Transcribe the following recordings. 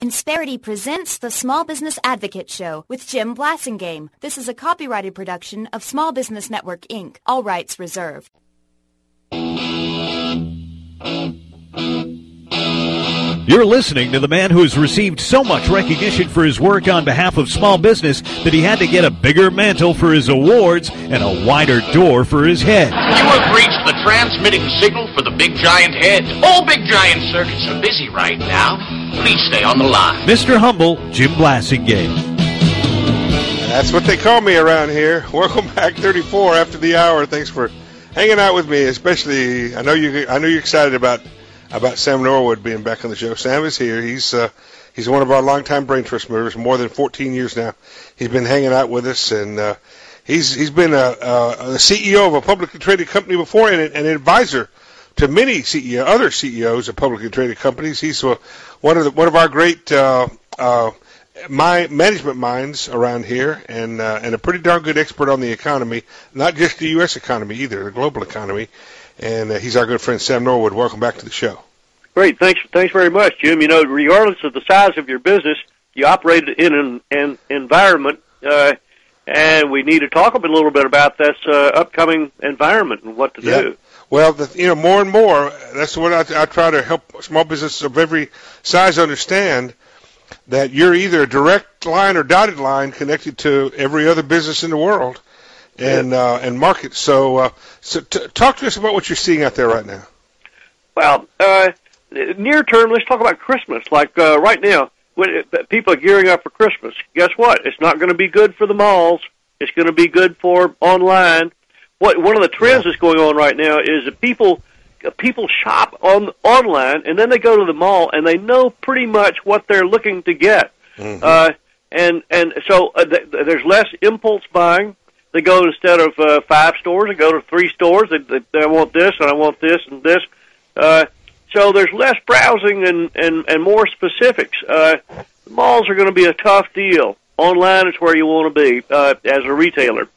Insperity presents the Small Business Advocate Show with Jim Blasingame. This is a copyrighted production of Small Business Network, Inc. All rights reserved. You're listening to the man who has received so much recognition for his work on behalf of small business that he had to get a bigger mantle for his awards and a wider door for his head. You have reached the transmitting signal for the Big Giant Head. All Big Giant circuits are busy right now. Please stay on the line. Mr. Humble, Jim Blasingame. That's what they call me around here. Welcome back, 34 after the hour. Thanks for hanging out with me, especially I know you're excited about Sam Norwood being back on the show. Sam is here. He's one of our longtime Brain Trust members, more than 14 years now. He's been hanging out with us, and he's been a CEO of a publicly traded company before, and an advisor to many other CEOs of publicly traded companies. He's one of our great management minds around here, and a pretty darn good expert on the economy, not just the U.S. economy either, the global economy. And he's our good friend, Sam Norwood. Welcome back to the show. Great. Thanks very much, Jim. You know, regardless of the size of your business, you operate in an environment, and we need to talk a little bit about this upcoming environment and what to do. Well, more and more, that's what I try to help small businesses of every size understand, that you're either a direct line or dotted line connected to every other business in the world. And market. So talk to us about what you're seeing out there right now. Well, near term, let's talk about Christmas. Like right now, when people are gearing up for Christmas, guess what? It's not going to be good for the malls. It's going to be good for online. One of the trends that's going on right now is that people shop online, and then they go to the mall, and they know pretty much what they're looking to get. Mm-hmm. And so there's less impulse buying. They go, instead of 5 stores, they go to 3 stores. They want this, and I want this, and this. So there's less browsing and more specifics. The malls are going to be a tough deal. Online is where you want to be as a retailer.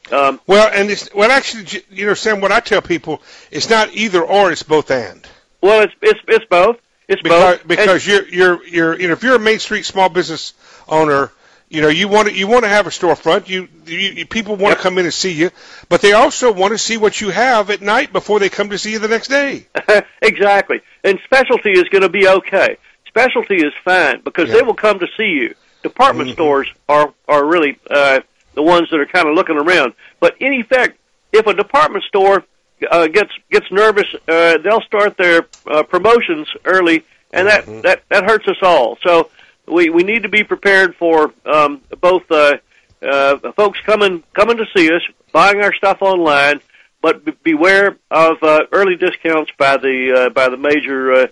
Actually, Sam, what I tell people, it's not either or; it's both and. Well, it's both. Because you're if you're a Main Street small business owner. You want to have a storefront. People want to come in and see you, but they also want to see what you have at night before they come to see you the next day. Exactly. And specialty is going to be okay. Specialty is fine because they will come to see you. Department stores are really the ones that are kind of looking around. But in effect, if a department store gets nervous, they'll start their promotions early, and that hurts us all. So we need to be prepared for both folks coming to see us, buying our stuff online, but beware of early discounts by the major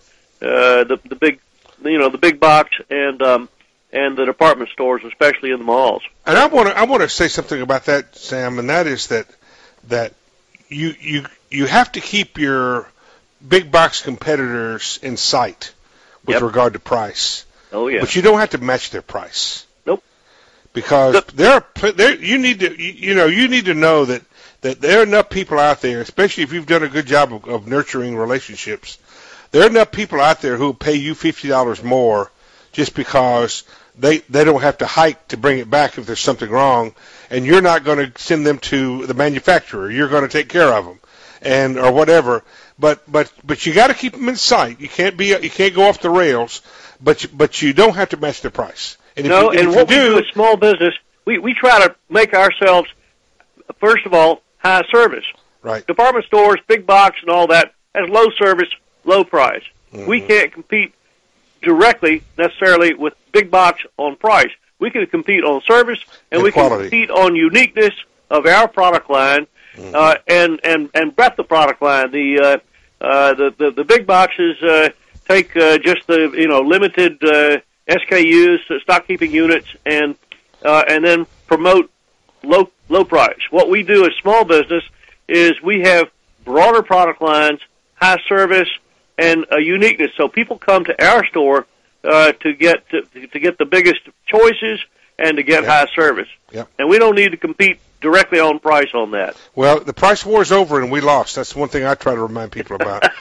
the big box and the department stores, especially in the malls. And I want to say something about that, Sam, and that is that you have to keep your big box competitors in sight with regard to price. Oh yeah, but you don't have to match their price. Nope. Because you need to know that there are enough people out there, especially if you've done a good job of nurturing relationships. There are enough people out there who will pay you $50 more just because they don't have to hike to bring it back if there's something wrong, and you're not going to send them to the manufacturer. You're going to take care of them, or whatever. But you got to keep them in sight. You can't go off the rails. But you don't have to match the price. And what we do with small business, we try to make ourselves, first of all, high service. Right. Department stores, big box, and all that has low service, low price. Mm-hmm. We can't compete directly necessarily with big box on price. We can compete on service, and we quality. Can compete on uniqueness of our product line, and breadth of product line. The big boxes take just the limited SKUs, stock keeping units, and then promote low price. What we do as small business is we have broader product lines, high service, and a uniqueness. So people come to our store to get the biggest choices and to get high service. Yep. And we don't need to compete directly on price on that. Well, the price war is over and we lost. That's one thing I try to remind people about.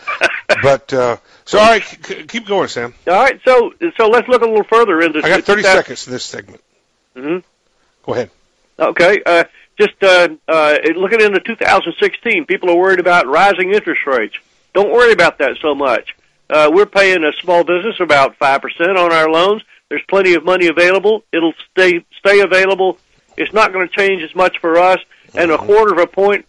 But so, all right, keep going, Sam. All right, so let's look a little further into. I got 30 seconds in this segment. Mm-hmm. Go ahead. Okay, just looking into 2016, people are worried about rising interest rates. Don't worry about that so much. We're paying a small business about 5% on our loans. There's plenty of money available. It'll stay available. It's not going to change as much for us. And a quarter of a point,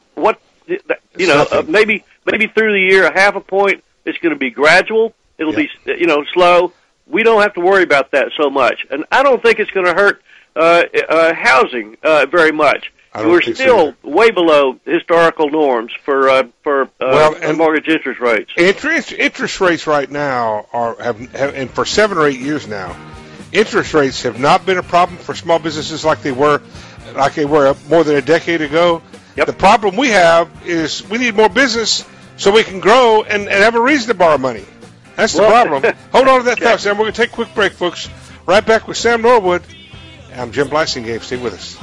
maybe through the year, a half a point. It's going to be gradual. It'll be slow. We don't have to worry about that so much. And I don't think it's going to hurt housing very much. We're still way below historical norms for mortgage interest rates. Interest rates right now and for 7 or 8 years now, interest rates have not been a problem for small businesses like they were more than a decade ago. Yep. The problem we have is we need more business so we can grow and have a reason to borrow money. That's the problem. Hold on to that thought, Sam. We're going to take a quick break, folks. Right back with Sam Norwood. I'm Jim Blasingame. Stay with us.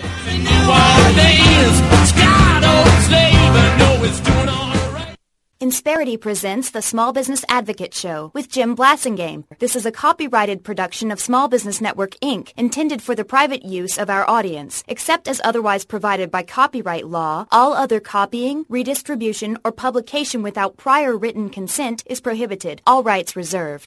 Insperity presents the Small Business Advocate Show with Jim Blasingame. This is a copyrighted production of Small Business Network, Inc., intended for the private use of our audience. Except as otherwise provided by copyright law, all other copying, redistribution, or publication without prior written consent is prohibited. All rights reserved.